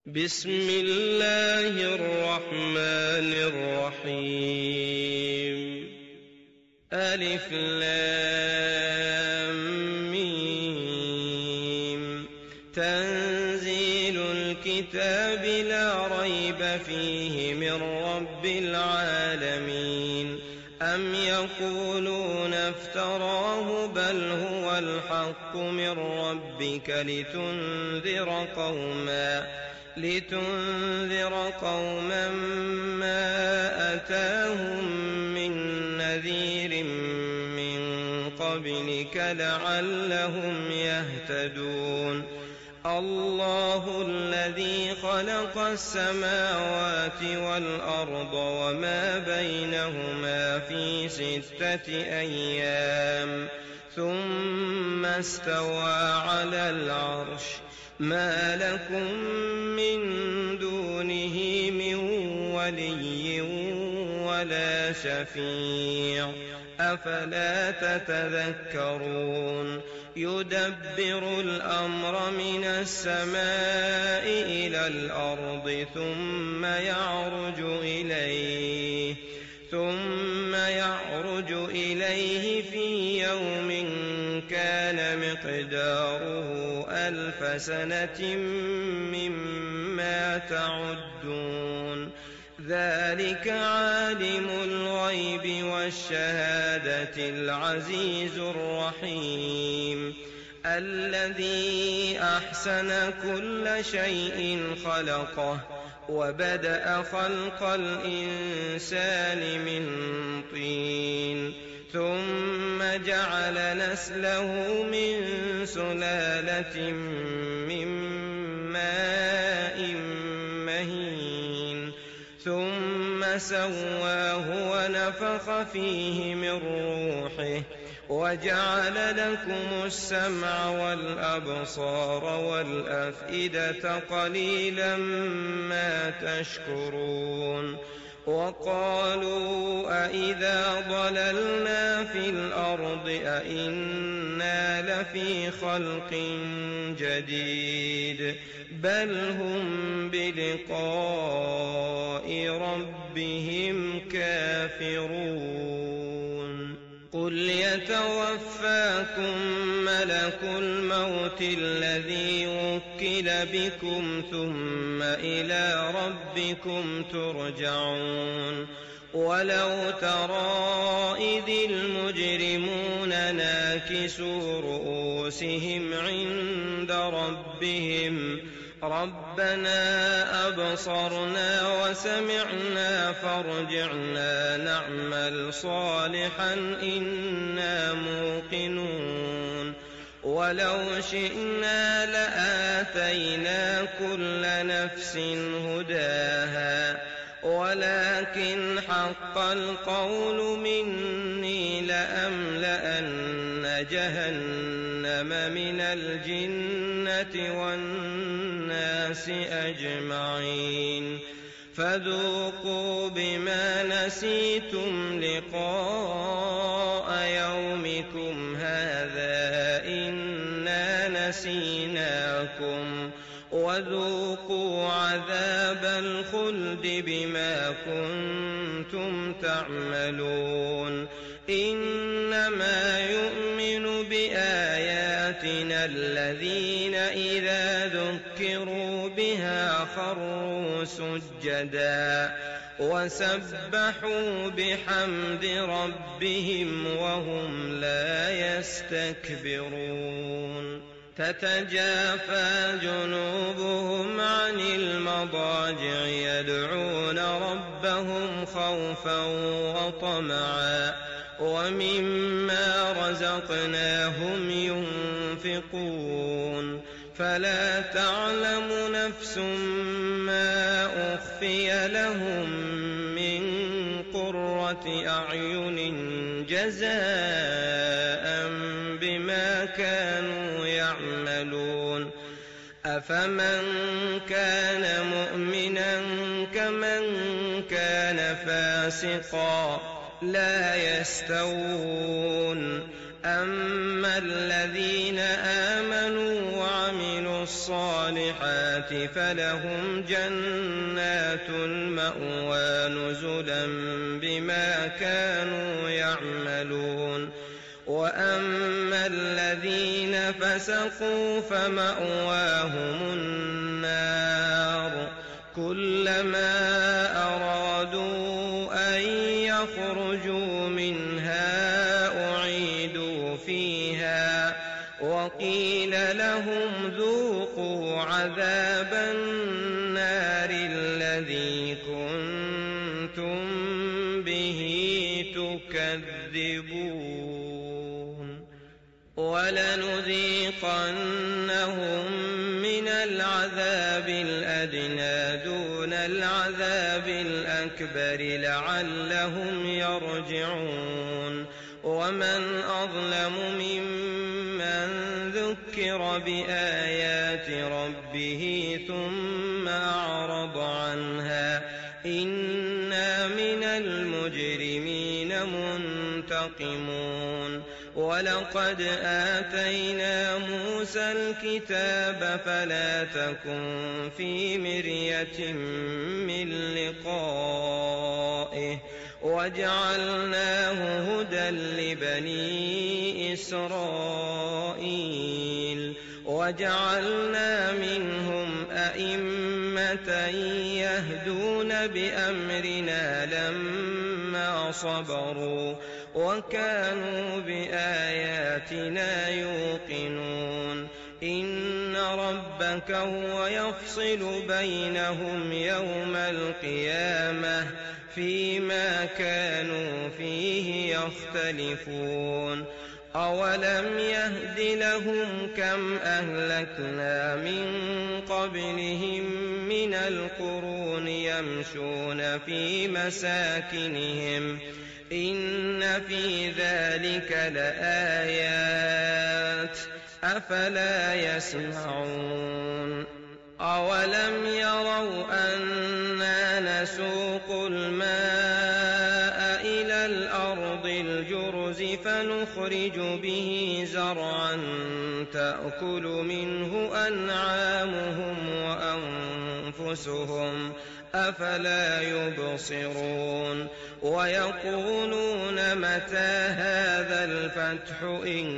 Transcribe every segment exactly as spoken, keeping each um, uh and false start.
بسم الله الرحمن الرحيم. ألف لام ميم. تنزيل الكتاب لا ريب فيه من رب العالمين. أم يقولون افتراه بل هو الحق من ربك لتنذر قوما لتنذر قوما ما أتاهم من نذير من قبلك لعلهم يهتدون. الله الذي خلق السماوات والأرض وما بينهما في ستة أيام ثم استوى على العرش. ما لكم من دونه من ولي ولا شفيع أفلا تتذكرون. يدبر الأمر من السماء إلى الأرض ثم يعرج إليه ثم يعرج إليه في يوم كان مقداره ألف سنة مما تعدون. ذلك عالم الغيب والشهادة العزيز الرحيم. الذي أحسن كل شيء خلقه وبدأ خلق الإنسان من طين ثم جعل نسله من سلالة من ماء مهين ثم سواه ونفخ فيه من روحه وجعل لكم السمع والأبصار والأفئدة قليلا ما تشكرون. وقالوا أإذا ضللنا في الأرض أإنا لفي خلق جديد بل هم بلقاء ربهم كافرون. قل يتوفاكم ملك الموت الذي وكل بكم ثم إلى ربكم ترجعون. ولو ترى إذ المجرمون ناكسوا رؤوسهم عند ربهم ربنا أبصرنا وسمعنا فارجعنا نعمل صالحا إنا موقنون. ولو شئنا لآتينا كل نفس هداها ولكن حق القول مني لأملأن جهنم من الجنة والناس أجمعين. فذوقوا بما نسيتم لقاء يومكم هذا إنا نسيناكم وذوقوا عذاب الخلد بما كنتم تعملون. إنما يؤمن بآياتنا الذين إذا ذكروا بها خروا سجدا وسبحوا بحمد ربهم وهم لا يستكبرون. تتجافى جنوبهم عن المضاجع يدعون ربهم خوفا وطمعا ومما رزقناهم ينفقون. فلا تعلم نفس ما أخفي لهم من قرة أعين جزاء بما كانوا يعملون. أفمن كان مؤمنا كمن كان فاسقا لا يستوون. أما الذين آمنوا وعملوا الصالحات الصالحات فلهم جنات المأوى نزلا بما كانوا يعملون وأما الذين فسقوا فمأواهم النار كلما أرادوا أن يخرجوا منها أعيدوا فيها وقيل لهم ذوقوا عذاب النار الذي كنتم به تكذبون ولنذيقنهم من العذاب الأدنى دون العذاب الأكبر لعلهم يرجعون ومن أظلم ممن ذكر بآيات ربه ثم أعرض عنها إنا من المجرمين منتقمون ولقد آتينا موسى الكتاب فلا تكن في مرية من لقائه وجعلناه هدى لبني إسرائيل وجعلنا منهم أئمة يهدون بأمرنا لما صبروا وكانوا بآياتنا يوقنون إن ربك هو يفصل بينهم يوم القيامة فيما كانوا فيه يختلفون أولم يهد لهم كم أهلكنا من قبلهم من القرون يمشون في مساكنهم إن في ذلك لآيات أفلا يسمعون أولم يروا أنا نسوق الماء إلى الأرض الجرز فنخرج به زرعا تأكل منه أنعامهم وأنفسهم أفلا يبصرون ويقولون متى هذا الفتح إن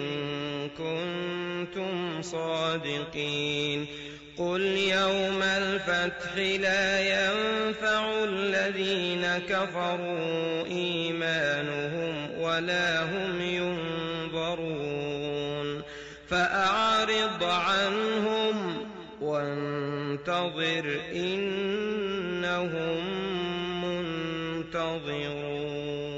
كنتم صادقين قل يوم الفتح لا ينفع الذين كفروا إيمانهم ولا هم ينظرون فأعرض عنهم وانتظر إنهم منتظرون.